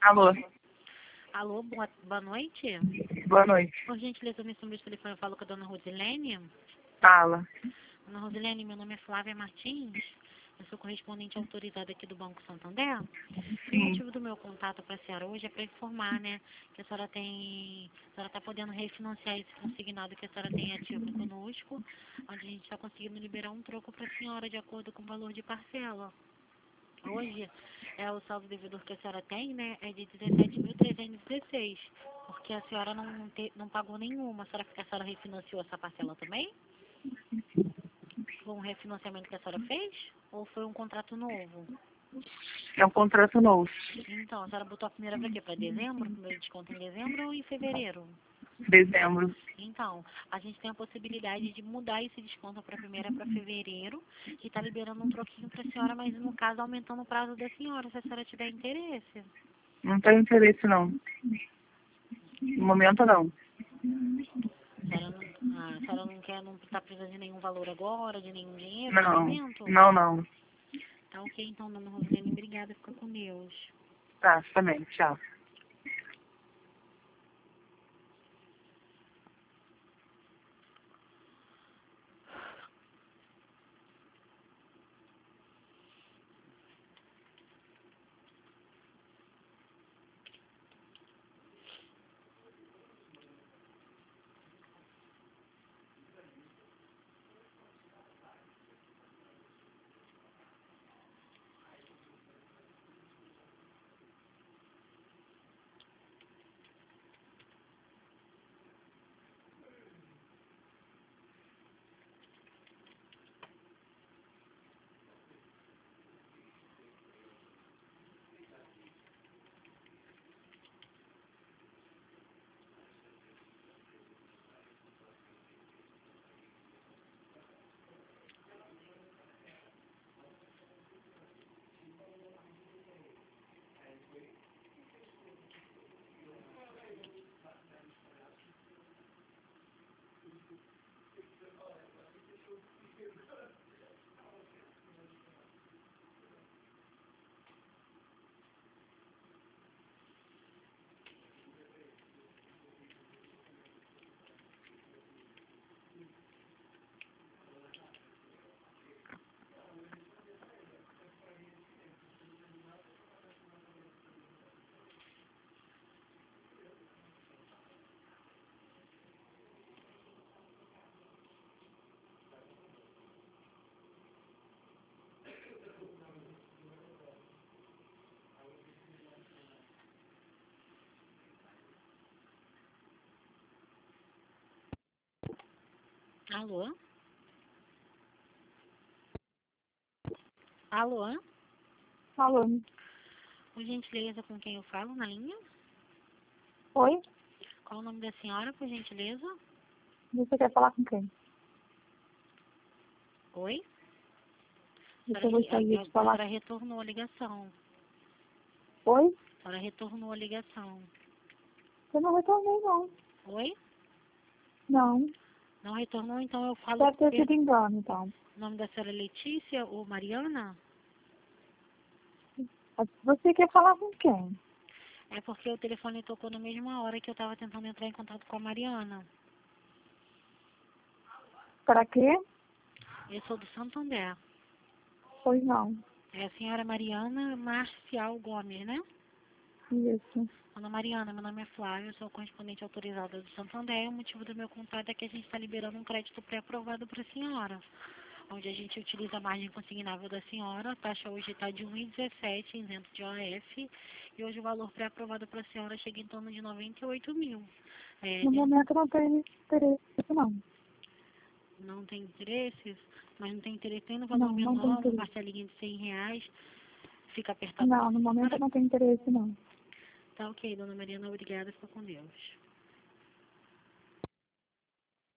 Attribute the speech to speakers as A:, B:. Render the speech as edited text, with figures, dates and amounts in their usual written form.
A: Alô,
B: Alô, boa noite.
A: boa noite.
B: Por gentileza, me número de telefone, eu falo com a dona Rosilene.
A: Fala.
B: Dona Rosilene, meu nome é Flávia Martins. Eu sou correspondente autorizada aqui do Banco Santander. E o
A: Sim.
B: motivo do meu contato para a senhora hoje é para informar, né, que a senhora está podendo refinanciar esse consignado que a senhora tem ativo conosco, onde a gente está conseguindo liberar um troco para a senhora de acordo com o valor de parcela. Hoje, o saldo devedor que a senhora tem, né, é de 17.316, porque a senhora não pagou nenhuma. A senhora refinanciou essa parcela também? Foi um refinanciamento que a senhora fez? Ou foi um contrato novo?
A: É um contrato novo.
B: Então, a senhora botou a primeira para quê? Para dezembro? O primeiro desconto em dezembro ou em fevereiro?
A: Dezembro.
B: Então, a gente tem a possibilidade de mudar esse desconto para primeira para fevereiro e tá liberando um troquinho para a senhora, mas no caso aumentando o prazo da senhora, se a senhora tiver interesse.
A: Não tenho interesse, não. No momento, não.
B: A senhora não está precisando de nenhum valor agora, de nenhum dinheiro no
A: Não.
B: momento?
A: Não, não.
B: Tá ok, então, dona Rosilene, obrigada, fica com Deus.
A: Tá, também. Tchau.
B: Alô? Alô?
A: Falando.
B: Por gentileza, com quem eu falo na linha?
A: Oi?
B: Qual o nome da senhora, por gentileza?
A: Você quer falar com quem?
B: Oi?
A: Você gostaria de
B: A
A: falar?
B: senhora retornou a ligação.
A: Oi?
B: A senhora retornou a ligação.
A: Eu não retornei, não.
B: Oi?
A: Não.
B: Não retornou, então eu falo.
A: Deve ter sido engano, então.
B: O nome da senhora é Letícia ou Mariana?
A: Você quer falar com quem?
B: É porque o telefone tocou na mesma hora que eu estava tentando entrar em contato com a Mariana.
A: Para quê?
B: Eu sou do Santander.
A: Pois não.
B: É a senhora Mariana Marcial Gomes, né?
A: Isso.
B: Dona Mariana, meu nome é Flávia, eu sou correspondente autorizada do Santander. O motivo do meu contato é que a gente está liberando um crédito pré-aprovado para a senhora, onde a gente utiliza a margem consignável da senhora. A taxa hoje está de 1,17 isento de OF, e hoje o valor pré-aprovado para a senhora chega em torno de 98 mil.
A: No momento não tenho interesse, não.
B: Não tem interesses, mas não tem interesse nem no valor
A: Não, não tenho
B: menor, uma
A: interesse.
B: parcelinha de R$ 100, fica apertado.
A: Não, no momento não tenho interesse, não.
B: Tá ok, dona Mariana, obrigada, fica com Deus.